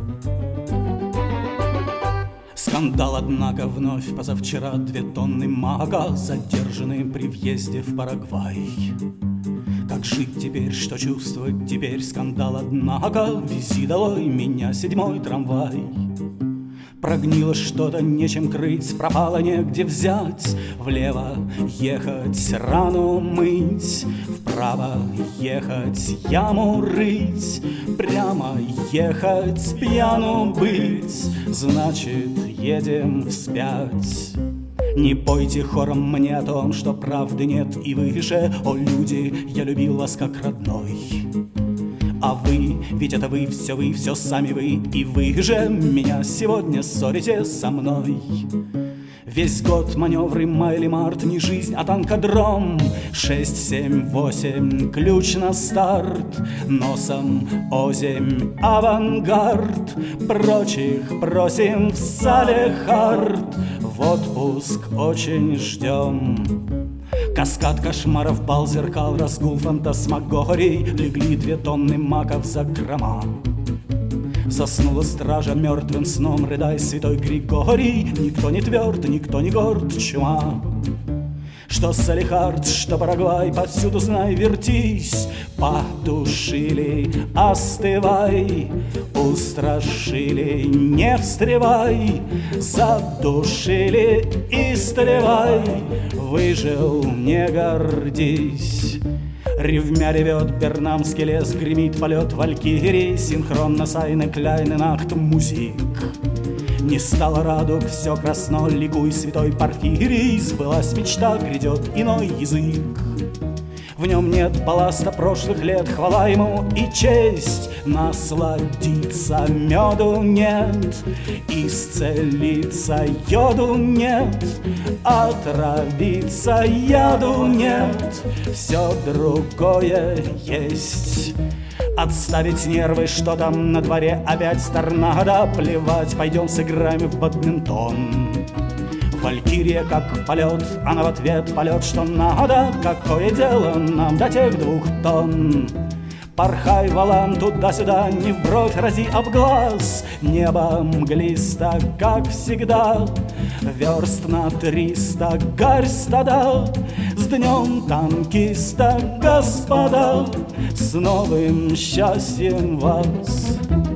Скандал, однако, вновь позавчера 2 тонны мака задержаны при въезде в Парагвай. Как жить теперь, что чувствовать теперь? Скандал, однако, вези долой меня 7-й трамвай. Прогнило что-то, нечем крыть, пропало, негде взять. Влево ехать, рану мыть, вправо ехать, яму рыть, прямо ехать, пьяну быть, значит, едем вспять. Не пойте хором мне о том, что правды нет и выше. О, люди, я любил вас как родной. А вы, ведь это вы, все сами вы. И вы же меня сегодня ссорите со мной. Весь год маневры май или март, не жизнь, а танкодром. 6, 7, 8, ключ на старт. Носом озимь, авангард. Прочих просим в Салехард. В отпуск очень ждем. Каскад кошмаров, бал зеркал, разгул фантасмагорий. Легли 2 тонны мака в закрома. Заснула стража мертвым сном, рыдай, святой Григорий. Никто не тверд, никто не горд, чума. Что Салехард, что Парагвай, повсюду знай, вертись. Потушили, остывай, устрашили, не встревай, задушили, истревай, выжил, не гордись. Ревмя ревет Бернамский лес, гремит полет валькирий, синхронно сайны, кляйны, нахт, музик. Не стало радуг, все красно, ликуй, святой Порфирий, сбылась мечта, грядет иной язык. В нем нет балласта прошлых лет, хвала ему и честь. Насладиться меду нет, исцелиться йоду нет, отравиться яду нет, все другое есть. Отставить нервы, что там на дворе опять торнадо. Плевать, пойдем сыграем в бадминтон. Валькирия как полет, она в ответ полет, что надо. Какое дело нам до тех 2 тонн? Порхай, валан, туда-сюда, не в бровь рази об глаз. Небо мглисто, как всегда, верст на 300, гарь стада. С днем танкиста, господа, с новым счастьем вас!